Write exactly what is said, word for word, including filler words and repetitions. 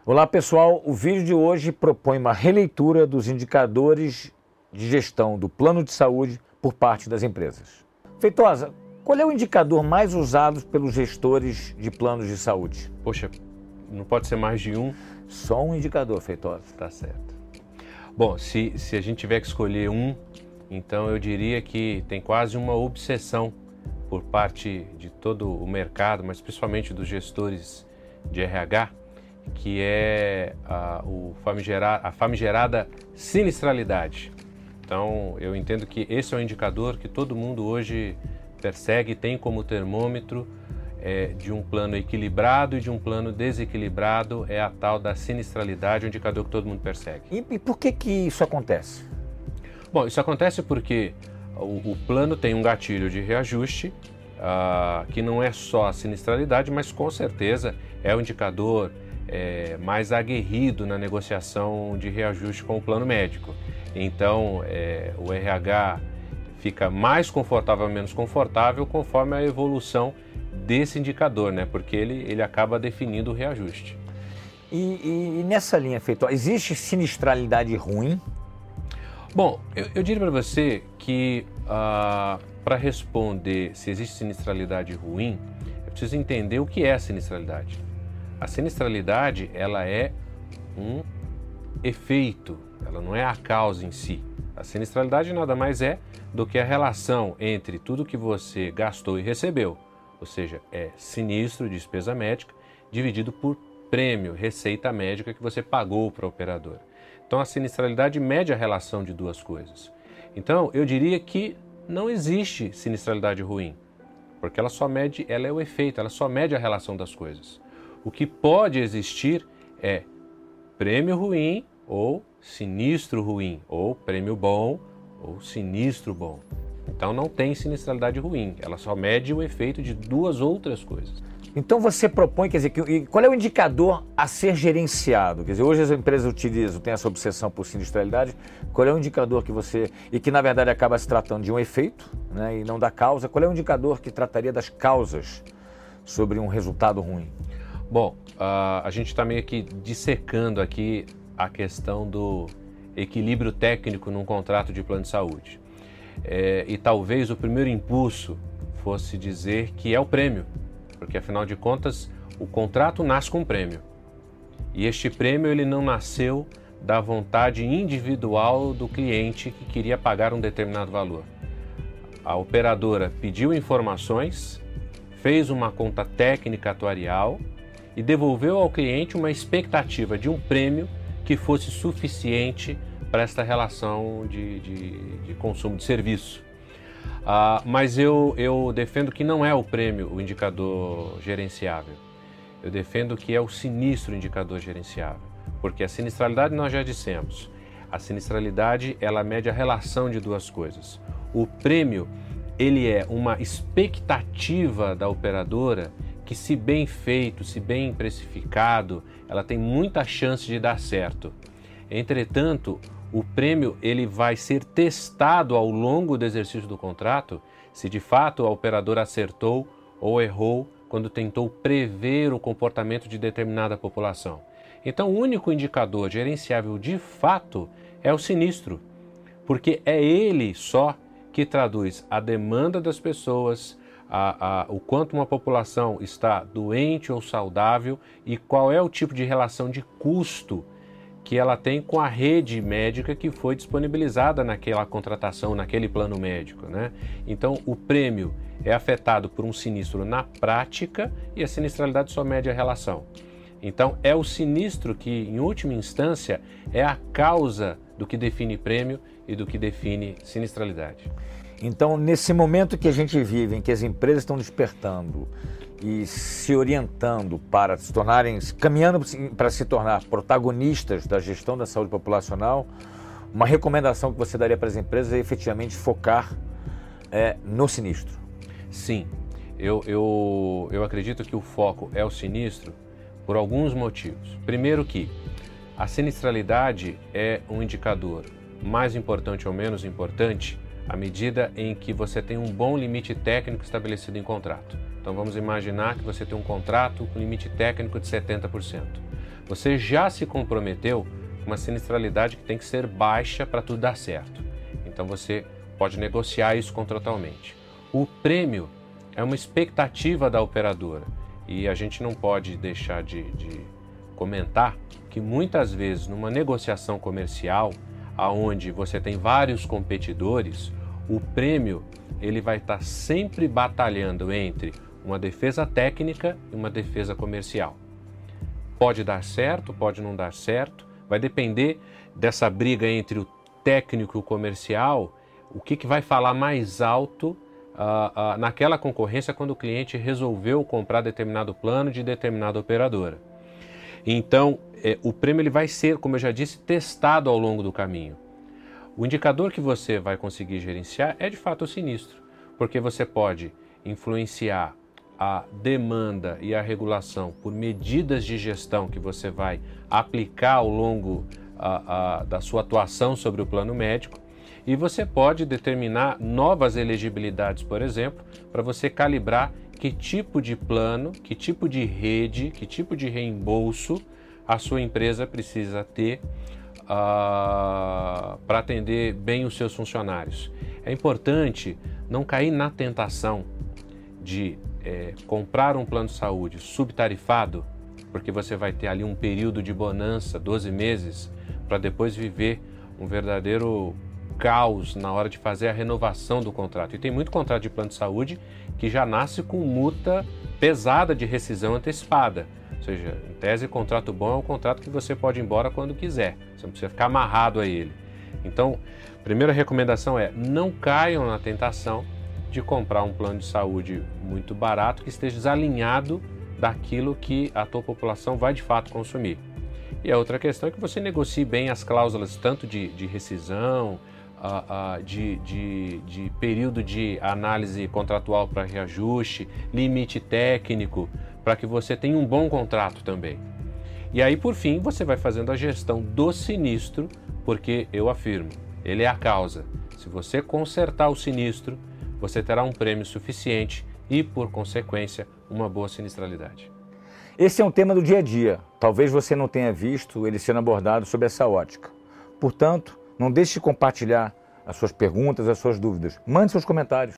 Olá pessoal, o vídeo de hoje propõe uma releitura dos indicadores de gestão do plano de saúde por parte das empresas. Feitosa, qual é o indicador mais usado pelos gestores de planos de saúde? Poxa, não pode ser mais de um? Só um indicador, Feitosa. Tá certo. Bom, se, se a gente tiver que escolher um, então eu diria que tem quase uma obsessão por parte de todo o mercado, mas principalmente dos gestores de R H, que é a, o famigera, a famigerada sinistralidade. Então, eu entendo que esse é um indicador que todo mundo hoje persegue, tem como termômetro é, de um plano equilibrado e de um plano desequilibrado, é a tal da sinistralidade, o indicador que todo mundo persegue. E, e por que que isso acontece? Bom, isso acontece porque o, o plano tem um gatilho de reajuste, uh, que não é só a sinistralidade, mas com certeza é o indicador É, mais aguerrido na negociação de reajuste com o plano médico. Então, é, o R H fica mais confortável ou menos confortável conforme a evolução desse indicador, né? Porque ele, ele acaba definindo o reajuste. E, e, e nessa linha, Feitosa, existe sinistralidade ruim? Bom, eu, eu diria para você que uh, para responder se existe sinistralidade ruim, é preciso entender o que é a sinistralidade. A sinistralidade, ela é um efeito, ela não é a causa em si. A sinistralidade nada mais é do que a relação entre tudo que você gastou e recebeu, ou seja, é sinistro, despesa médica, dividido por prêmio, receita médica que você pagou para a operadora. Então a sinistralidade mede a relação de duas coisas. Então eu diria que não existe sinistralidade ruim, porque ela só mede, ela é o efeito, ela só mede a relação das coisas. O que pode existir é prêmio ruim ou sinistro ruim, ou prêmio bom ou sinistro bom. Então não tem sinistralidade ruim, ela só mede o efeito de duas outras coisas. Então você propõe, quer dizer, que, qual é o indicador a ser gerenciado? Quer dizer, hoje as empresas utilizam, têm essa obsessão por sinistralidade, qual é o indicador que você, e que na verdade acaba se tratando de um efeito, né, e não da causa, qual é o indicador que trataria das causas sobre um resultado ruim? Bom, uh, a gente está meio que dissecando aqui a questão do equilíbrio técnico num contrato de plano de saúde. É, e talvez o primeiro impulso fosse dizer que é o prêmio, porque afinal de contas o contrato nasce com um prêmio. E este prêmio ele não nasceu da vontade individual do cliente que queria pagar um determinado valor. A operadora pediu informações, fez uma conta técnica atuarial e devolveu ao cliente uma expectativa de um prêmio que fosse suficiente para esta relação de, de, de consumo de serviço. Ah, mas eu, eu defendo que não é o prêmio o indicador gerenciável. Eu defendo que é o sinistro indicador gerenciável, porque a sinistralidade nós já dissemos. A sinistralidade ela mede a relação de duas coisas. O prêmio ele é uma expectativa da operadora que, se bem feito, se bem precificado, ela tem muita chance de dar certo. Entretanto, o prêmio ele vai ser testado ao longo do exercício do contrato se de fato a operadora acertou ou errou quando tentou prever o comportamento de determinada população. Então, o único indicador gerenciável de fato é o sinistro, porque é ele só que traduz a demanda das pessoas, A, a, o quanto uma população está doente ou saudável e qual é o tipo de relação de custo que ela tem com a rede médica que foi disponibilizada naquela contratação, naquele plano médico, né? Então, o prêmio é afetado por um sinistro na prática e a sinistralidade só mede a relação. Então, é o sinistro que, em última instância, é a causa do que define prêmio e do que define sinistralidade. Então, nesse momento que a gente vive, em que as empresas estão despertando e se orientando para se tornarem, caminhando para se tornar protagonistas da gestão da saúde populacional, uma recomendação que você daria para as empresas é efetivamente focar é, no sinistro. Sim, eu, eu, eu acredito que o foco é o sinistro por alguns motivos. Primeiro que a sinistralidade é um indicador mais importante ou menos importante à medida em que você tem um bom limite técnico estabelecido em contrato. Então vamos imaginar que você tem um contrato com limite técnico de setenta por cento. você já se comprometeu com uma sinistralidade que tem que ser baixa para tudo dar certo. Então você pode negociar isso contratualmente. O prêmio é uma expectativa da operadora e a gente não pode deixar de, de comentar que muitas vezes numa negociação comercial, aonde você tem vários competidores, o prêmio ele vai estar sempre batalhando entre uma defesa técnica e uma defesa comercial. Pode dar certo, pode não dar certo, vai depender dessa briga entre o técnico e o comercial, o que, que vai falar mais alto uh, uh, naquela concorrência quando o cliente resolveu comprar determinado plano de determinada operadora. Então, eh, o prêmio ele vai ser, como eu já disse, testado ao longo do caminho. O indicador que você vai conseguir gerenciar é de fato o sinistro, porque você pode influenciar a demanda e a regulação por medidas de gestão que você vai aplicar ao longo a, a, da sua atuação sobre o plano médico, e você pode determinar novas elegibilidades, por exemplo, para você calibrar que tipo de plano, que tipo de rede, que tipo de reembolso a sua empresa precisa ter uh, para atender bem os seus funcionários. É importante não cair na tentação de é, comprar um plano de saúde subtarifado, porque você vai ter ali um período de bonança, doze meses, para depois viver um verdadeiro caos na hora de fazer a renovação do contrato. E tem muito contrato de plano de saúde que já nasce com multa pesada de rescisão antecipada. Ou seja, em tese, contrato bom é um contrato que você pode ir embora quando quiser. Você não precisa ficar amarrado a ele. Então, a primeira recomendação é não caiam na tentação de comprar um plano de saúde muito barato que esteja desalinhado daquilo que a tua população vai de fato consumir. E a outra questão é que você negocie bem as cláusulas tanto de, de rescisão, uh, uh, de, de, de período de análise contratual para reajuste, limite técnico, para que você tenha um bom contrato também. E aí, por fim, você vai fazendo a gestão do sinistro, porque eu afirmo, ele é a causa. Se você consertar o sinistro, você terá um prêmio suficiente e, por consequência, uma boa sinistralidade. Esse é um tema do dia a dia. Talvez você não tenha visto ele sendo abordado sob essa ótica. Portanto, não deixe de compartilhar as suas perguntas, as suas dúvidas. Mande seus comentários.